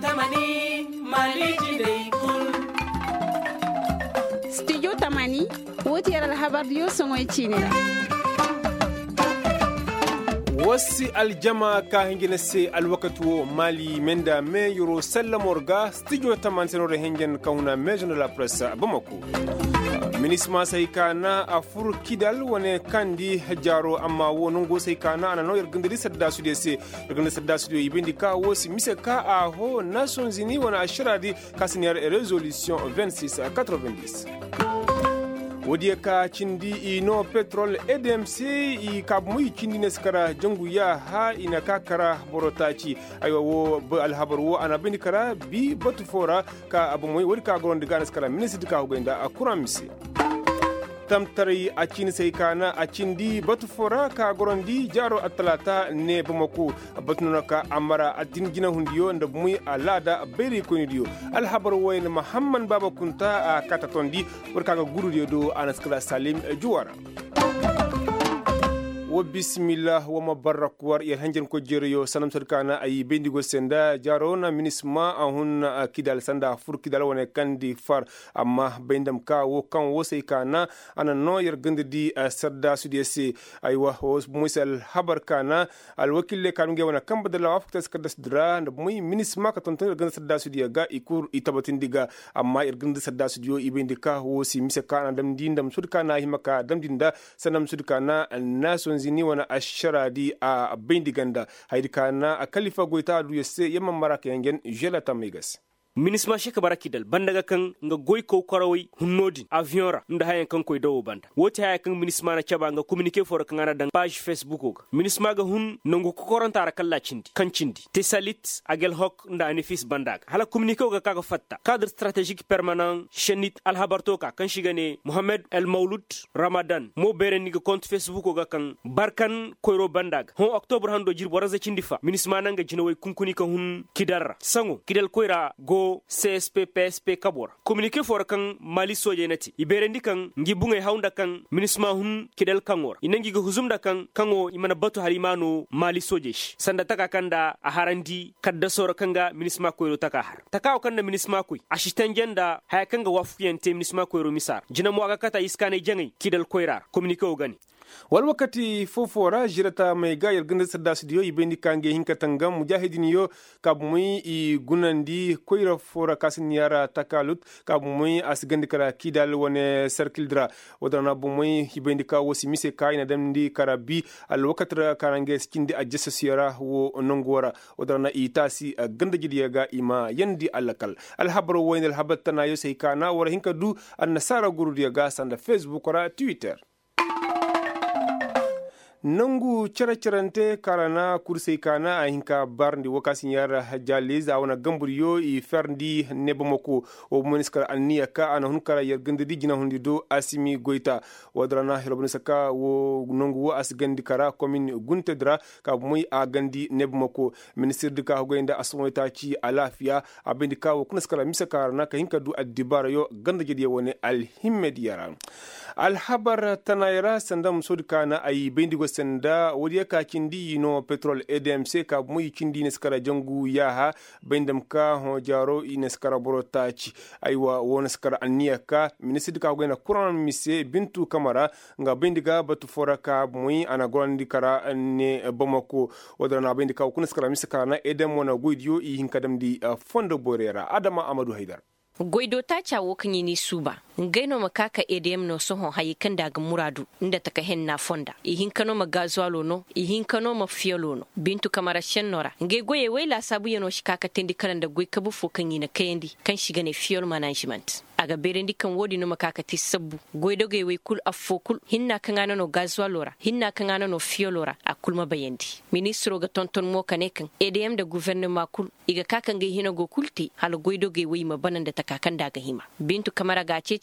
Tamani Maliki Day Kul Studio Tamani woti yara habar yo songoy chine wasi aljama ka hingina se alwakatu mali menda me yoro sallamorga studio Tamani senore hingen kauna maison de la presse Bamako minisma sai kana afur kidal wane kandi jaro amma wonun go sai kana ana no yargandiri sadda su de se yargandiri sadda su de ibindi ka wosi mise ka a ho Nations Unies wana ashiradi kasiniyar resolution 2690 wodiya ka cindi ino petrol EDMC i kabmu cindi neskara jangu ya ha ina kakara borotaci aywa wo alhabar wo ana bini kara bi batu fora ka abu moy wodi ka goron diga neskara ministre ka hugenda akuramsi tamtari a cini sai kana a cindi batu fora ka gorondi jaro atalata ne Bamako batuna ka amara adin gina hundiyo nda muy alada beri konidiyo alhabar wayin Muhammad Baba Kunta a katatondi warka ga guru do anaskala Salim Juwara wa bismillah wa mabarak war yel hanjen ko jeriyo sanam sarkana ay bendigo senda jarona minisma ahun kidal sanda fur kidal wona kandi far amma bendam ka wo kan wo sey kana ana no yer gandidi sadda sudiyese ay wa musal habar kana al wakille kanu ge wona kamba de la wafta skadas dra nda muy minisma ka tonton gand sadda sudiya ga ikur itabatin diga amma yer gand sadda sudiyo ibendika wo si mise kana dam dindam sudkana himaka dam dinda sanam sudkana Nations Unies wana asharadi a bindiganda haidikana a kalifa goita du yesse yamma maraka yangen jela tamigas minisma sheka barakidal bandaga kan nga goy ko korawai hunnodin avion nda hayan kan koy dawo banda woti haya kan minisma na chaba nga communiquer for kan ana dan page facebook ga minisma ga hun nango ko koronta ra kala cindi kan cindi te salit agel hok nda anifis bandaga hala communiquer ga kaga fatta cadre stratégique permanent chenit al habarto ka kan shigane Mohamed El Maulud Ramadan mo bereni ga compte facebook ga kan barkan koyro bandaga hon octobre hando jir boraza cindi fa minisma nanga jinawai kunkuni kan hun kidarra sango kidal koyra go CSP PSP kabor communiqué for kan Mali soje nati iberendi kan ngibunga haunda kan minisma hun kidel kangor inangi go huzumda kan kango imana batu halimano Mali soje sanda taka kanda a harandi kadda sora kanga minisma koyro taka har taka kanda minisma koy assistant jenda haya kanga wafuyente minisma koyro misar jina mo aga kata iskane jangai kidel koyrar communiqué o gani wal wakati fofora jirata mai gayar gandar sadda su diyo ibendi kange hinka tangam mujahidin yo kabumui i gunandi koira fora kasin yara takalut kabumui asgandi kara kidal wane circle dra wadana bumui ibendi ka wasi mise ka ina damdi karabi al wakatra karange skindi ajessa siyara wo nongora wadana itasi ganda gidiya ga ima yandi alakal alhabro wain alhabatana yo sai kana wara hinka du an nasara guru diya ga sanda Facebook ora Twitter nangu characharante karana kursei kana a hinka barndi wakasin yara jaliza wana gamburiyo i ferndi nebamoko o moniskar anniya ka ana hunkara yargandi jina hundi do asimi goita wadrana hirobni saka wo nangu wo asgandi kara commune guntedra ka muy a gandi nebamoko ministre de ka goinda asmoita ci alafiya abendi ka wo kunaskara misakara na ka hinka du adibara yo ganda jedi woni alhimmed yara alhabar tanayra sandam sodkana ay bendigo senda wodiya ka kindi no petrol EDMC ka muy kindi neskara jangu yaha bendam ka ho jaro ineskara borotaci aywa woneskara anniya ka ministre ka goina kuran mise bintu kamara nga bendiga batu fora ka muy ana gorandi kara ne Bamako wadana bendika kuneskara mise kana edem wona goidio i hinkadam di fondo borera Adama Amadou Haidar goido ta cawo kan yini suba ngaino makaka EDM no so hon hayi kan daga muradu inda taka hen na fonda ihin kano magazwalo no ihin kano mafiolo no bintu kamara shennora nge goye wela sabu yano shikaka tendi kan da goy kabu fo kan yina kayandi kan shiga ne fiol management aga berendi kan wodi no makaka tisabbu goido ge we kul afokul hinna kan ana no gazwalora hinna kan ana no fiolora akul mabayandi ministro ga tonton mo kanekan EDM da gouvernement kul iga kaka nge hino go kulti hal goido ge we mabanan da taka kan daga hima bintu kamara ga ceci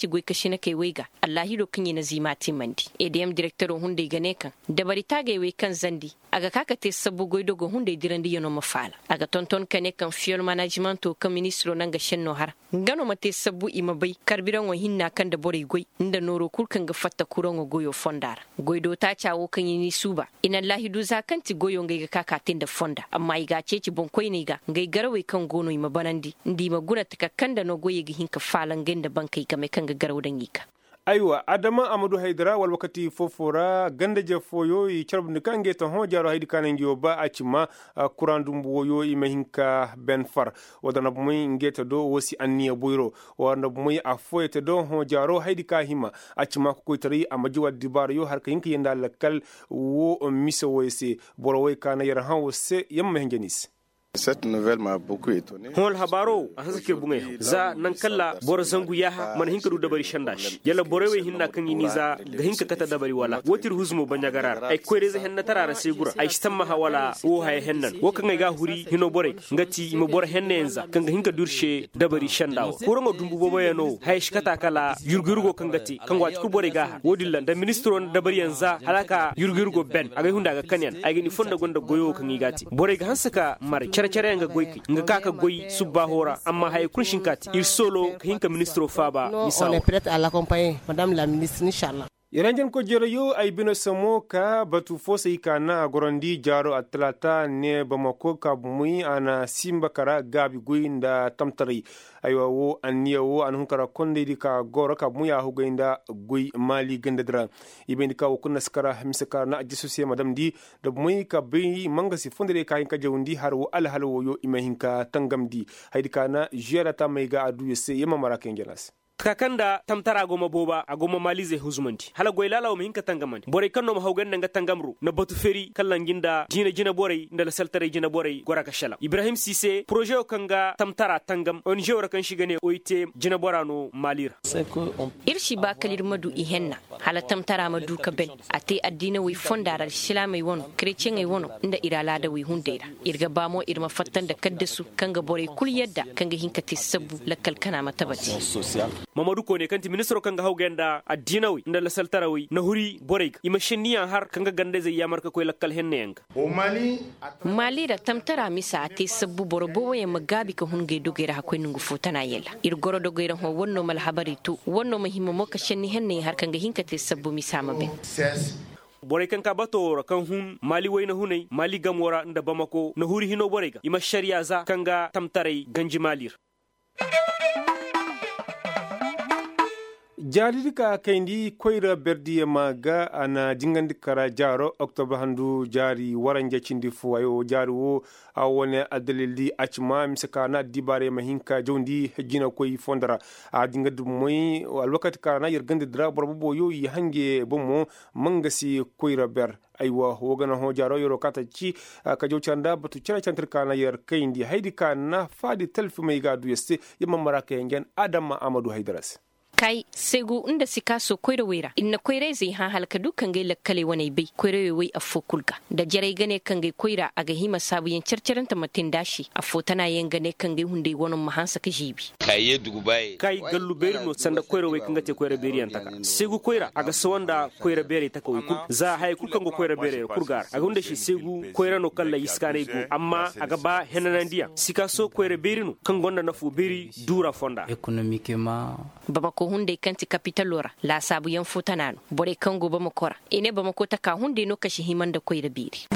goy kashi na kai waiga Allah do kinyi na zimati mandi EDM director hunde gane kan da bari tage wai kan zandi aga kaka te sabu goy dogo hunde dirandi yono mafala aga tonton kane kan fuel management to kan ministro nan ga shenno har ngano mate sabu ima bai karbiran wa hinna kan da bore goy inda noro kurkan ga fatta kuron goyo fondar goy do ta cawo kan yini suba ina Allah du zakanti goyo ngai ga kaka tin da fonda amma iga ceci bon koy ne ga ngai garawai kan gono ima banandi ndi maguna takakkan da no goye ga hinka falan ganda bankai game kan ga garawdan yika aywa adama amadou haydara wal wakati fofora ganda je foyo i charbni kange to ho jaro haydi kanen ba acima kurandum boyo i mahinka ben far wadana muy ngeta do wosi anniya boyro wadana muy afoyete do ho jaro haydi ka hima acima ko koytari amaji waddi bar yo har kayinka yenda lakal wo miso wese borowe kana yara han wose yamma hengenis. Cette nouvelle m'a beaucoup étonné. Hol habaro a haske bungai za nan kalla bor zangu yaha man hinka du dabari shandash yalla borewe hinna kan yini za ga hinka kata dabari wala wotir huzmo banyagarar ay koyre za henna tarara segura ay stamma hawala wo hay hennan wo kan ga huri hino bore ngati mo bor hennenza kan ga hinka durshe dabari shandawo korongo dumbu bobo yano hay shikata kala yurgurgo kan gati kan wati ku bore ga wodilla da ministro dabari yanza halaka yurgurgo ben aga hunda ga kanyan ay gini fonda gonda goyo kan igati bore ga hansaka mari cere nga goyki nga kaka goy subba hora amma hay kunshin kati il solo hinka ministro faba on est prête à l'accompagner madame la ministre inchallah Iranjan ko jero yo ay bino samo ka batu fosa ikana gorondi jaro atlata ne Bamako ka bumui ana simba kara gabi guinda tamtari aywa wo aniya wo an hunkara konde di ka goro ka muya hu guinda gui mali gendadra ibendi ka kunna skara misaka na ajisusiya madam di da bumui ka bi mangasi fondere ka hinka jawundi har wo alhalo yo imahinka tangamdi haydi kana jera ta maiga adu yese yema maraken genas kakanda tamtara goma boba agoma malize huzmanti hala goylala o hinka tangamandi bore kanno ma hawgan nga tangamru na batu feri kallan ginda jina bore ndala saltare jina bore gora ka shala Ibrahim Cissé projet o kanga tamtara tangam on jewra kan shigane oite jina borano malira irshi ba kalir madu ihenna hala tamtara madu ka ben ate addina wi fondara islamai wono chrétien ai wono inda irala da wi hundeira irga bamo irma fattan da kaddasu kanga bore kul yadda kanga hinka tisabbu lakal kana matabati Mamadou Kone kanti ministro kanga hawgenda addinawi ndala saltarawi na huri boreg imashiniya har kanga gande zai yamarka koy lakkal hennenga Au Mali da tamtara misa ate sabbu borobo ya magabi ka hunge dogera hakoy nungu fotana yella ir goro dogera ho wonno mal habaritu wonno mahimmo moka shenni henne har kanga hinka te sabbu misa mabe bore kan ka bato kan hun mali wayna hunay mali gamora nda Bamako na huri hino borega ima sharia za kanga tamtare ganji malir Jalidi ka kaindi koyra berdi maga ana jingandi kara jaro octobre handu jari waranja cindi fu ayo jari wo awone adalili achma misaka na dibare mahinka jondi hejina koy fondara a jingadi moy alwakati kana yergandi dra borbo yo yi hange bomo mangasi koyra ber aywa wogana ho jaro yoro kata ci ka jowcanda batu cira cantir kana yer kaindi haydi kana fadi telfu mai gadu yeste yamma maraka yengen adama amadou haydaras kai segu inda sika so koyra wera inna koyra zai ha halka dukan gai lakkale wani bai koyra wai a fokulga da jarai gane kan gai koyra a ga hima sabuyen carcaranta matin dashi a fotana yen gane kan gai hunde wonon mahansa ka jibi kai dugubai kai gallu beri no sanda koyra wai kanga te koyra beri antaka segu koyra aga sawanda koyra beri taka wai kul za hay kul kango koyra beri kurgar aga hunde shi segu koyra no kala iskane go amma aga ba henanandiya sika so koyra beri no kan gonda nafu beri dura fonda économiquement Bamako hunde kanti capital lora la sabu yan futanano bore kango Bamako ine Bamako taka hunde no kashi himanda koyra biri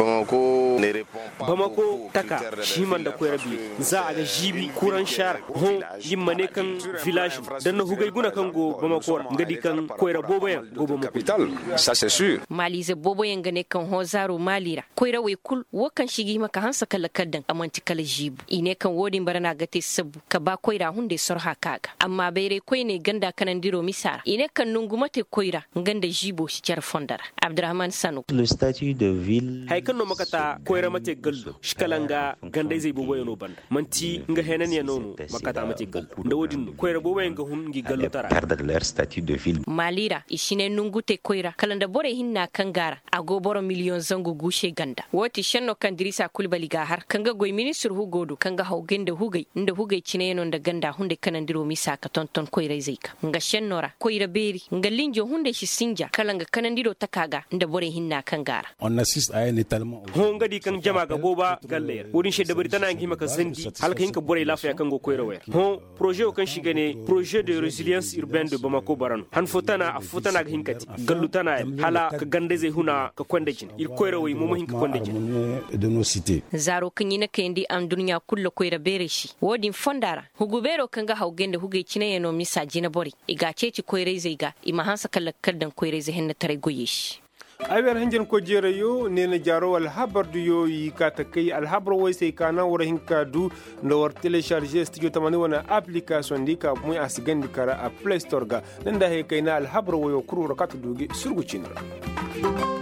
Bamako taka himanda koyra biri za aga jibi kuran shar ho yimmane kan village dan no hugay guna kango Bamako ngadi kan koyra boboyan go Bamako ça c'est sûr malize boboyan gane kan ho zaro malira koyra we kul wakan shigi maka hansa kala kaddan amanti kala jibu ine kan wodin barana gate sabu ka ba koyra hunde sorha kaga amma bayre koyne ganda kanan diro misara ine kan nungumate koyra nganda jibo shi cer fondara Abdurrahman Sanu le statut de ville hay kan no makata koyra mate gallo shikalanga ganda zai bobo yano banda manti nga henan ya nono makata mate gallo nda wodin koyra bobo nga hun ngi gallo tara perdre leur statut de ville malira ishine nungute koyra kalanda bore hinna kangara ago boro million zango gushe ganda woti shanno kan dirisa kulbali ga har kanga goy ministre hugodo kanga hawgende hugay inda hugay cine non da ganda hunde kanan diro misa ka tonton koyra zaika nga shennora ko ira beri nga linjo hunde shi sinja kala nga kanandiro takaga nda bore hinna kan gara on assiste à un étalement ho ngadi kan jama ga boba galler wurin shedda bari tana ngi maka zandi halka hinka bore lafiya kan go koyra wer ho projet o kan shigane projet de résilience urbaine de Bamako barano han fotana ga hinkati gallutana hala ka gandeze huna ka kwandejin il koyra wi mo hinka kwandejin de nos cités zaro kanyina kendi am dunya kullo koyra bere shi wodin fondara hugubero kanga hawgende huge cine yeno misaji na bori iga ceci koyre zaiga ima hansa kala kaddan koyre zai henna tare goyeshi aywer hanjen ko jerayo nena jaro al habardu yo yi kata kai al habro way sai kana wora hinka du no war télécharger studio tamani wana application dika muy asigandi kara a Play Store ga nanda he kaina al habro wayo kuru rakatu dugi surgu cinra